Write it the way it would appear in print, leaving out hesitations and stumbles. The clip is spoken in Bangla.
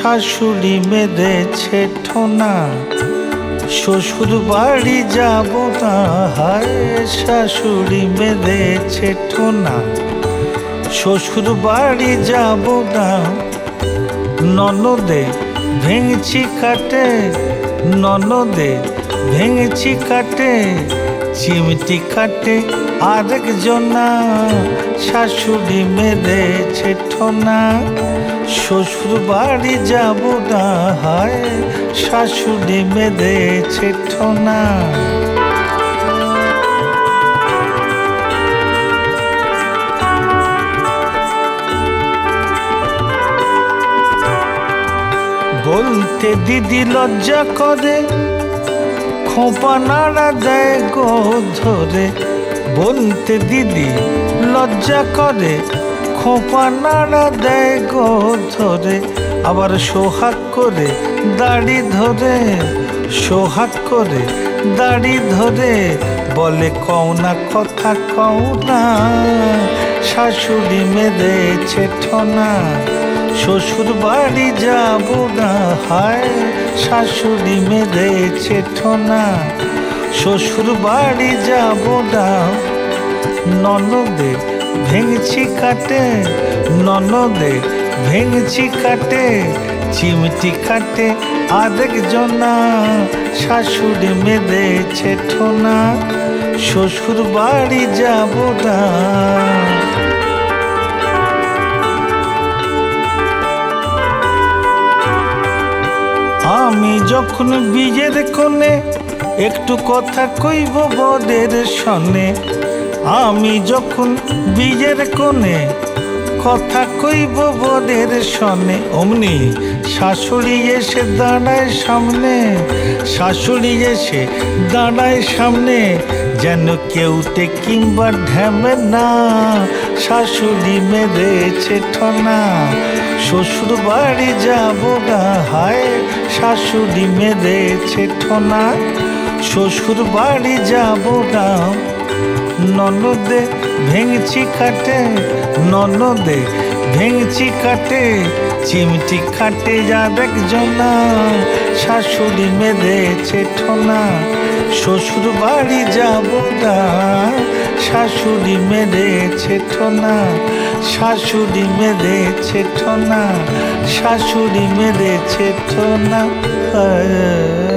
শাশুড়ি মেরেছে ঠোনা, শ্বশুর বাড়ি যাব না। হায় শাশুড়ি মেরেছে ঠোনা, শ্বশুর বাড়ি যাব না। ননদে ভেঙচি কাটে, ননদে ভেঙচি কাটে, চিমটি কাটে আরেকজনা। শাশুড়ি মেরেছে ঠোনা, শ্বশুর বাড়ি যাব না। হায় শাশুড়ি মেরেছে ঠোনা। বলতে দিদি লজ্জা করে, খোঁপা নাড়া দেয় গো ধরে। বলতে দিদি লজ্জা করে, খোঁপা নাড়া দেয় গো ধরে। আবার সোহাগ করে দাড়ি ধরে, সোহাগ করে দাড়ি ধরে। বলে কও না কথা কও না, শাশুড়ি মেরেছে ঠোনা, শ্বশুর বাড়ি যাব না। হায় শাশুড়ি মেরেছে ঠোনা, শ্বশুর বাড়ি যাব না। ননদে ভেঙচি কাটে, ননদে ভেঙচি কাটে, চিমটি কাটে আরেকজনা। শাশুড়ি মেরেছে ঠোনা, শ্বশুর বাড়ি যাব না। আমি যখন বীজের কোণে একটু কথা কইব বদের সনে। আমি যখন বীজের কোণে কথা কইব বদের সনে, অমনি শাশুড়ি এসে দাঁড়ায় সামনে, শাশুড়ি এসে দাঁড়ায় সামনে। যেন কেউটে কিংবা ঢ্যামে না, শাশুড়ি মেরেছে ঠোনা, শ্বশুর বাড়ি যাব না। হায় শাশুড়ি মেরেছে ঠোনা, শ্বশুর বাড়ি যাব না। ননদে ভেঙচি কাটে, ননদে ভেঙচি কাটে, চিমটি কাটে আরেকজনা। শাশুড়ি মেরেছে ঠোনা, শ্বশুর বাড়ি যাব না। শাশুড়ি মেরেছে ঠোনা, শাশুড়ি মেরেছে ঠোনা, শাশুড়ি মেরেছে ঠোনা।